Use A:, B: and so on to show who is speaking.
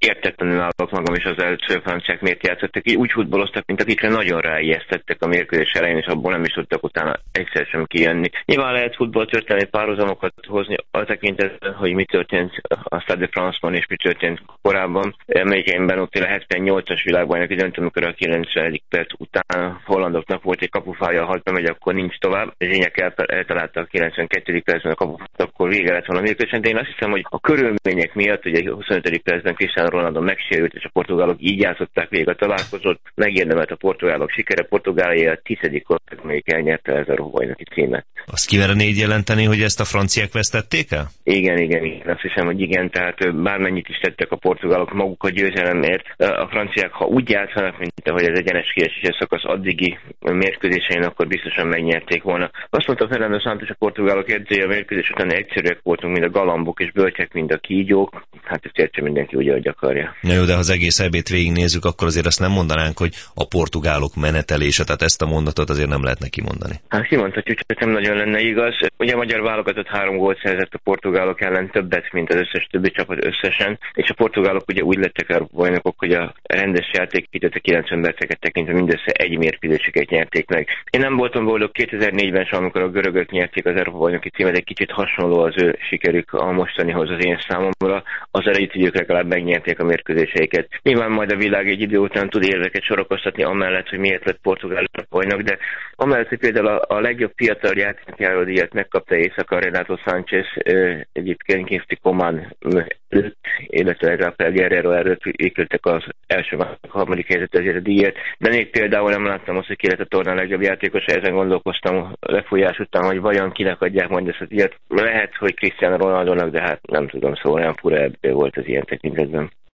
A: értetlenül állok magam is az első franciák miért játszottak. Így úgy futballoztak, mint akikre nagyon ráijesztettek a mérkőzés elején, és abból nem is tudtak utána egyszer sem kijönni. Nyilván lehet futballtörténelmi párhuzamokat hozni a tekintetben, hogy mi történt a Stade de France-ban és mi történt korábban. Emlékeimben ott a 78-as világbajnoki döntő, amikor a 90. perc után hollandoknak volt egy kapufája, ha bemegy, akkor nincs tovább. Zsények eltalálta a 92. percben a kapufát, akkor vége lett volna a mérkőzésen. De én azt hiszem, hogy a körülmények miatt, hogy a 25. percben Cristiano Ronaldo megsérült, és a portugálok így játszották végig a találkozót, megérdemelt a portugálok sikere. Portugália a 10. ország, amelyik elnyerte az Európa-bajnoki címet.
B: Azt kiverné így jelenteni, hogy ezt a franciák vesztették el?
A: Igen. Azt hiszem, hogy igen, tehát bármennyit is tettek a portugálok maguk a győzelemért. A franciák, ha úgy játszanak, mint ahogy az egyenes kieséses szakasz addigi mérkőzésein, akkor biztosan megnyerték volna. Azt mondta Fernando Santos, a portugálok edzője, a mérkőzés után egyszerűek voltunk, mint a galambok, és bölcsek, mint a kígyók. Hát ezt értse mindenki úgy, ahogy akarja.
B: Na jó, de ha az egész ebét végignézzük, akkor azért azt nem mondanánk, hogy a portugálok menetelése, tehát ezt a mondatot azért nem lehet neki mondani.
A: Hát kimondhatjuk, csak nem nagyon lenne igaz. Ugye a magyar válogatott 3 gólt szerzett a portugálok ellen, többet, mint az összes többi csapat összesen, és a portugálok ugye úgy lettek a bajnokok, hogy a rendes játékidőt, a 90 perceket tekintve mindössze egy mérkőzésüket nyerték meg. Én nem voltam boldog 2004-ben sem, amikor a görögök nyerték az Európa-bajnoki címet, egy kicsit hasonló az ő sikerük a mostanihoz az én számomra. Az előtt idők legalább megnyerték a mérkőzéseiket. Nyilván majd a világ egy idő után tud érveket sorakoztatni amellett, hogy miért lett Portugál bajnok, de amellett, hogy például a legjobb fiatal játékjáró díjat megkapta éjszaka Renato Sánchez, egyébként Kingsley Coman előtt, illetve Rafael Guerrero előtt épültek az első harmadik helyzet ezért a díjat, de még például nem láttam azt, hogy ki lett a torna legjobb játékos, ezen gondolkoztam lefújás után, hogy vajon kinek adják majd ezt a díjat. Lehet, hogy Cristiano Ronaldónak, de hát nem tudom, szóval olyan fura ebből volt az ilyen tekintetben.